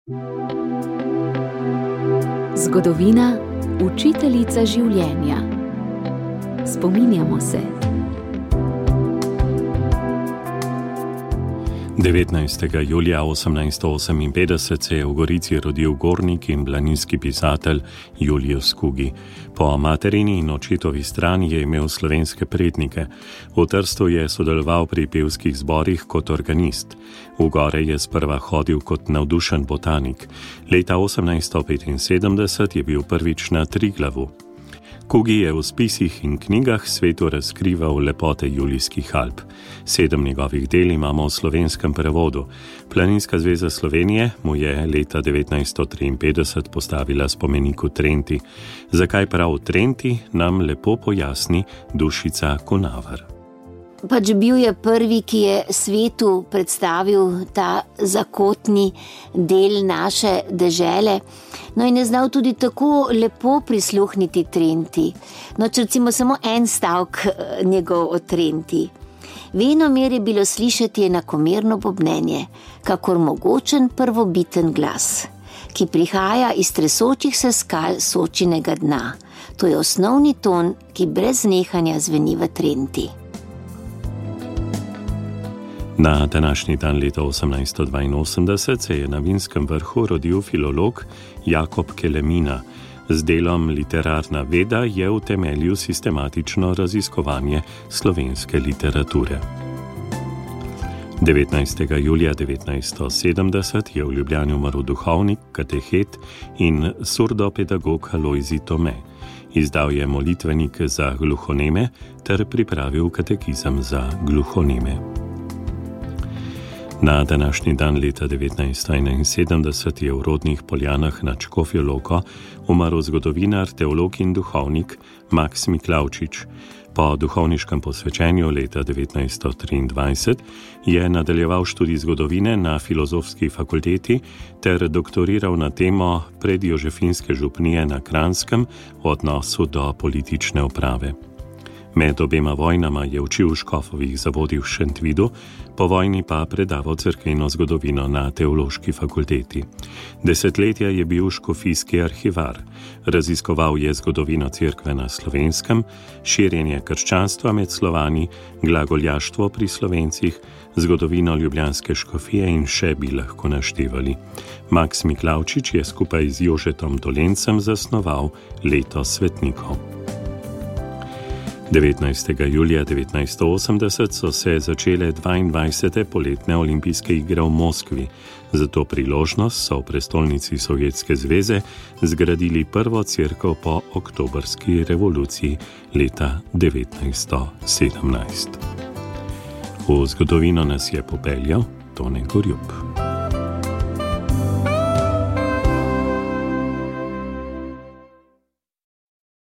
Zgodovina, učiteljica življenja. Spominjamo se. 19. julija 1858 se je v Gorici rodil gornik in planinski pisatelj Julius Kugi. Po materini in očetovi strani je imel slovenske prednike. V Trstu je sodeloval pri pevskih zborih kot organist. V gore je sprva hodil kot navdušen botanik. Leta 1875 je bil prvič na Triglavu. Kugi je v spisih in knjigah svetu razkrival lepote Julijskih Alp. 7 njegovih del imamo v slovenskem prevodu. Planinska zveza Slovenije mu je leta 1953 postavila spomenik v Trenti. Zakaj prav v Trenti, nam lepo pojasni Dušica Kunavar. Pač bil je prvi, ki je svetu predstavil ta zakotni del naše dežele. No in je znal tudi tako lepo prisluhniti Trenti. No, če recimo samo en stavek njegov o Trenti. Venomer je bilo slišati enakomerno bobnenje, kakor mogočen prvobiten glas, ki prihaja iz tresočih se skal Sočinega dna. To je osnovni ton, ki brez nehanja zveni v Trenti. Na današnji dan leta 1882 se je na Vinskem vrhu rodil filolog Jakob Kelemina. Z delom Literarna veda je utemeljil sistematično raziskovanje slovenske literature. 19. julija 1970 je v Ljubljani umrl duhovnik, katehet in surdopedagog Alojzij Tome. Izdal je molitvenik za gluhoneme ter pripravil katekizem za gluhoneme. Na današnji dan leta 1971 je v Rodnih Poljanah nad Škofjo Loko umrl zgodovinar, teolog in duhovnik Maks Miklavčič. Po duhovniškem posvečenju leta 1923 je nadaljeval študij zgodovine na Filozofski fakulteti ter doktoriral na temo predjožefinske župnije na Kranjskem v odnosu do politične uprave. Med obema vojnama je učil v škofovih zavodih v Šentvidu, po vojni pa predaval cerkveno zgodovino na Teološki fakulteti. Desetletja je bil škofijski arhivar. Raziskoval je zgodovino cerkve na Slovenskem, širjenje krščanstva med Slovani, glagoljaštvo pri Slovencih, zgodovino ljubljanske škofije in še bi lahko naštevali. Maks Miklavčič je skupaj z Jožetom Dolencem zasnoval Leto svetnikov. 19. julija 1980 so se začele 22. poletne olimpijske igre v Moskvi. Za to priložnost so v prestolnici Sovjetske zveze zgradili prvo cerkev po oktobrski revoluciji leta 1917. V zgodovino nas je popeljal Tone Gorjup.